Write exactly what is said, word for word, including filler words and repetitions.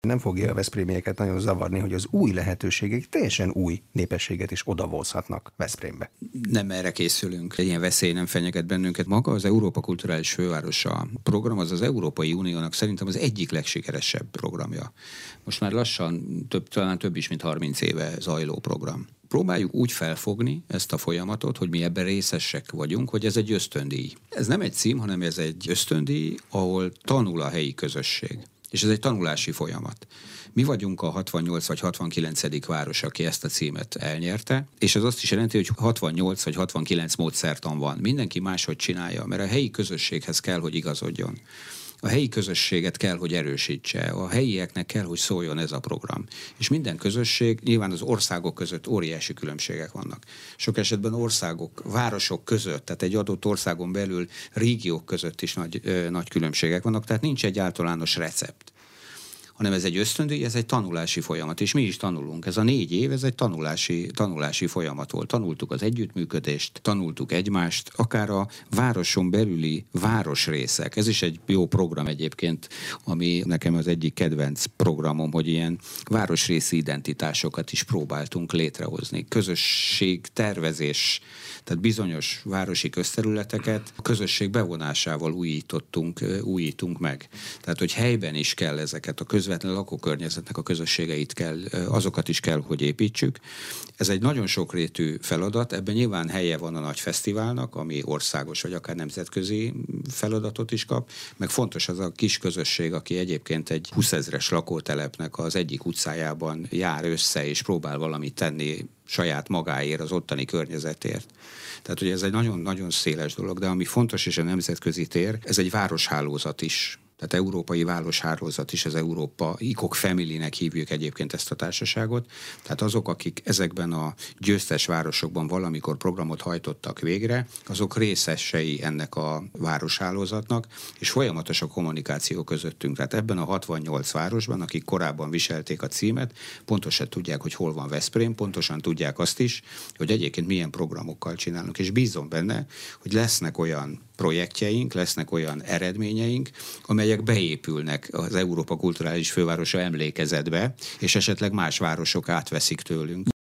Nem fogja a veszprémieket nagyon zavarni, hogy az új lehetőségek teljesen új népességet is odavozhatnak Veszprémbe. Nem erre készülünk. Egy ilyen veszély nem fenyeget bennünket. Maga az Európa Kulturális Fővárosa program az az Európai Uniónak szerintem az egyik legsikeresebb programja. Most már lassan több, talán több is, mint harminc éve zajló program. Próbáljuk úgy felfogni ezt a folyamatot, hogy mi ebben részesek vagyunk, hogy ez egy ösztöndíj. Ez nem egy cím, hanem ez egy ösztöndíj, ahol tanul a helyi közösség. És ez egy tanulási folyamat. Mi vagyunk a hatvannyolc vagy hatvankilencedik város, aki ezt a címet elnyerte, és ez azt is jelenti, hogy hatvannyolc vagy hatvankilenc módszertan van. Mindenki máshogy csinálja, mert a helyi közösséghez kell, hogy igazodjon. A helyi közösséget kell, hogy erősítse, a helyieknek kell, hogy szóljon ez a program. És minden közösség, nyilván az országok között óriási különbségek vannak. Sok esetben országok, városok között, tehát egy adott országon belül régiók között is nagy, ö, nagy különbségek vannak, tehát nincs egy általános recept, hanem ez egy ösztöndíj, ez egy tanulási folyamat, és mi is tanulunk. Ez a négy év, ez egy tanulási, tanulási folyamat volt. Tanultuk az együttműködést, tanultuk egymást, akár a városon belüli városrészek. Ez is egy jó program egyébként, ami nekem az egyik kedvenc programom, hogy ilyen városrészi identitásokat is próbáltunk létrehozni. Közösség, tervezés, tehát bizonyos városi közterületeket a közösség bevonásával újítottunk, újítunk meg. Tehát, hogy helyben is kell ezeket a közvetlen lakókörnyezetnek a közösségeit kell, azokat is kell, hogy építsük. Ez egy nagyon sokrétű feladat, ebben nyilván helye van a nagy fesztiválnak, ami országos vagy akár nemzetközi feladatot is kap, meg fontos az a kis közösség, aki egyébként egy húszezres lakótelepnek az egyik utcájában jár össze és próbál valamit tenni saját magáért, az ottani környezetért. Tehát, hogy ez egy nagyon-nagyon széles dolog, de ami fontos és a nemzetközi tér, ez egy városhálózat is. Tehát európai városhálózat is, az Európa Icok Family-nek hívjuk egyébként ezt a társaságot. Tehát azok, akik ezekben a győztes városokban valamikor programot hajtottak végre, azok részesei ennek a városhálózatnak, és folyamatos a kommunikáció közöttünk. Tehát ebben a hatvannyolc városban, akik korábban viselték a címet, pontosan tudják, hogy hol van Veszprém, pontosan tudják azt is, hogy egyébként milyen programokkal csinálunk, és bízom benne, hogy lesznek olyan projektjeink, lesznek olyan eredményeink, amelyek beépülnek az Európa Kulturális Fővárosa emlékezetbe, és esetleg más városok átveszik tőlünk.